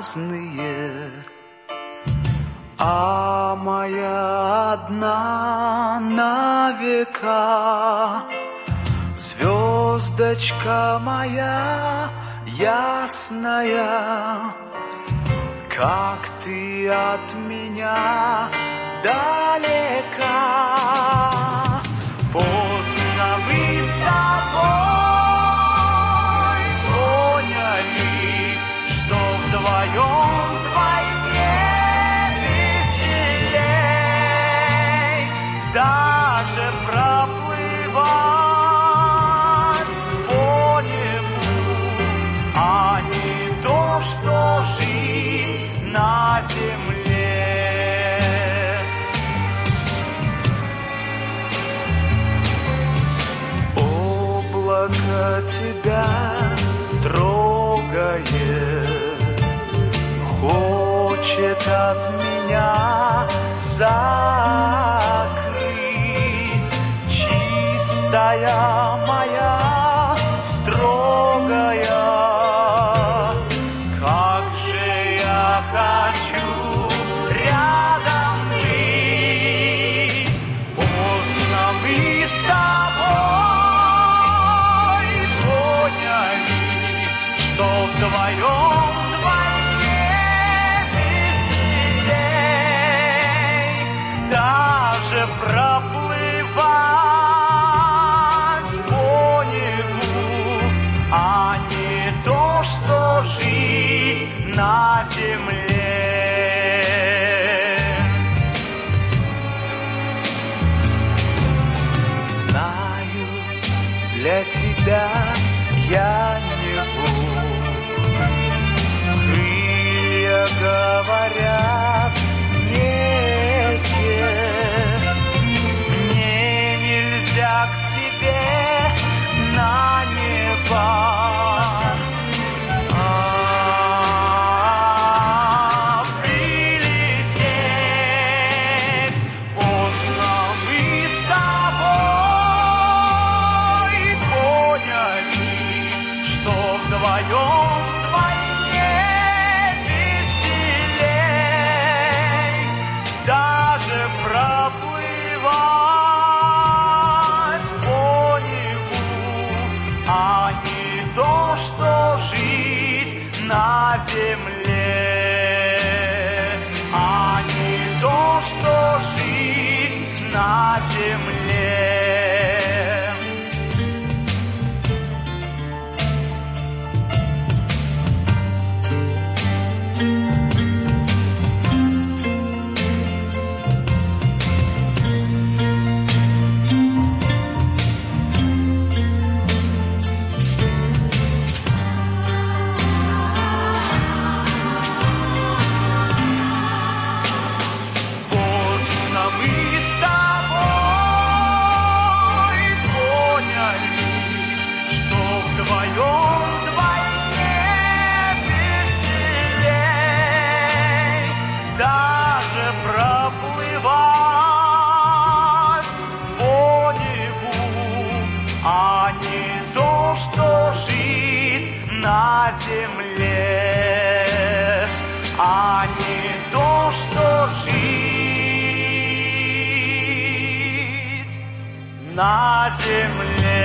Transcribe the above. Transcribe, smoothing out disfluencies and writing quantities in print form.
разные, а моя одна на века. Звездочка моя ясная, как ты от меня далека. Поздно мы с тобой поняли, что вдвоем вдвойне веселей, даже проплывать по небу, а не то, что жить на земле. Облако тебя трогает, хочет от меня закрыть. Чистая моя, строгая, как же я хочу рядом быть. Поздно мы с тобой поняли, что вдвоем вдвойне веселей, даже проплывать по небу, а не то, что жить на земле. Знаю, для тебя я не буду. Крылья говорят не те. Мне нельзя к тебе на небо. Прилететь. Поздно мы с тобой поняли, что вдвоем вдвойне веселей, даже проплывать по небу, а не то, что жить на земле, а не то, что жить на земле. Поздно мы с тобой поняли, что вдвоем вдвойне веселей, даже проплывать по небу, а не то, что жить на земле, а не то, что жить на земле.